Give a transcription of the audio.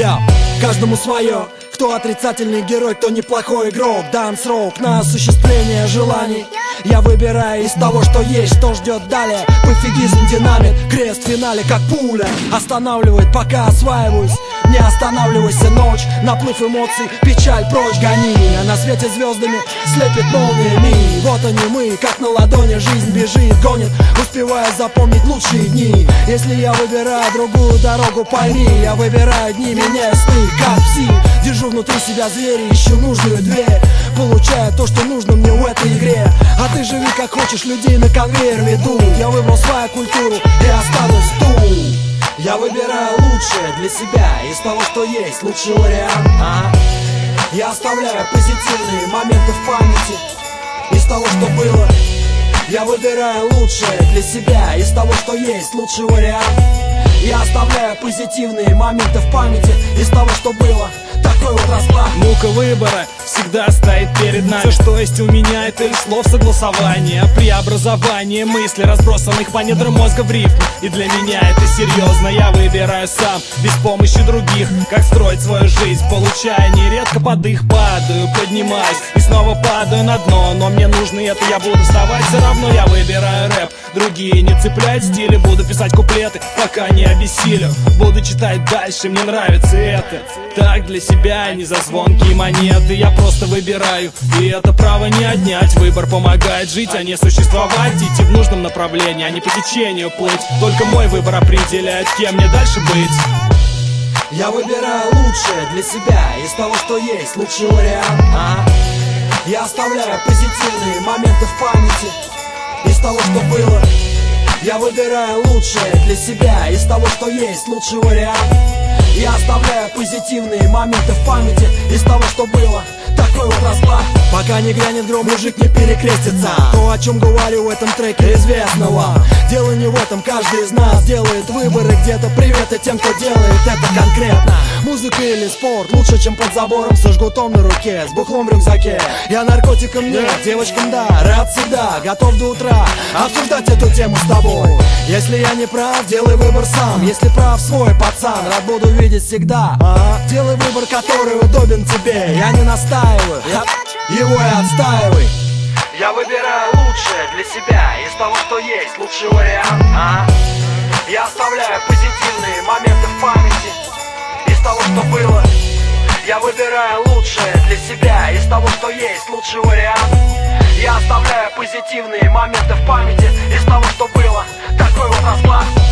Я каждому свое. Кто отрицательный герой, кто неплохой игрок. Данс-рок на осуществление желаний. Я выбираю из того, что есть, что ждет далее. Пофигизм, динамит, крест в финале, как пуля. Останавливает, пока осваиваюсь. Не останавливайся, ночь, наплыв эмоций, печаль прочь гони. А на свете звездами слепит молниями. Вот они мы, как на ладони, жизнь бежит, гонит, успевая запомнить лучшие дни. Если я выбираю другую дорогу, пойми, я выбираю дни, меняю сны, как пси. Держу внутри себя зверя, ищу нужную дверь, получаю то, что нужно мне в этой игре. А ты живи как хочешь, людей на конвейер веду. Я выбрал свою культуру и останусь тут. Я выбираю лучшее для себя из того, что есть, лучший вариант. Я оставляю позитивные моменты в памяти из того, что было. Я выбираю лучшее для себя из того, что есть, лучший вариант. Я оставляю позитивные моменты в памяти из того, что было. Такой вот расклад. Мука выбора всегда стоит перед нами. Все, что есть у меня, это лишь слов согласования, преобразование мыслей, разбросанных по недрам мозга в рифм. И для меня это серьезно. Я выбираю сам, без помощи других, как строить свою жизнь, получая нередко подых. Падаю, поднимаюсь и снова падаю на дно. Но мне нужно это, я буду вставать все равно. Я выбираю рэп, другие не цепляют стили. Буду писать куплеты, пока не обессилю. Буду читать дальше, мне нравится это. Так для себя, не за звонкие монеты. Я просто выбираю, и это право не отнять. Выбор помогает жить, а не существовать. Идти в нужном направлении, а не по течению плыть. Только мой выбор определяет, кем мне дальше быть. Я выбираю лучшее для себя из того, что есть, лучший вариант. Я оставляю позитивные моменты в памяти из того, что было. Я выбираю лучшее для себя из того, что есть, лучший вариант. Я оставляю позитивные моменты в памяти из того, что было. Такой вот расклад. Пока не грянет гром, мужик не перекрестится. То, о чем говорю в этом треке, известного. Дело не в этом, каждый из нас делает выборы где-то. Привет и тем, кто делает это конкретно. Музыка или спорт лучше, чем под забором со жгутом на руке, с бухлом в рюкзаке. Я наркотиком нет, девочкам да, рад всегда, готов до утра обсуждать эту тему с тобой. Если я не прав, делай выбор сам. Если прав свой пацан, рад буду видеть всегда. Делай выбор, который удобен тебе. Я не настаиваю, его и отстаивай. Я выбираю лучшее для себя из того, что есть, лучший вариант. Я оставляю позитивные моменты в памяти из того, что было. Я выбираю лучшее для себя из того, что есть, лучший вариант. Я оставляю позитивные моменты в памяти из того, что было. Такой вот расклад.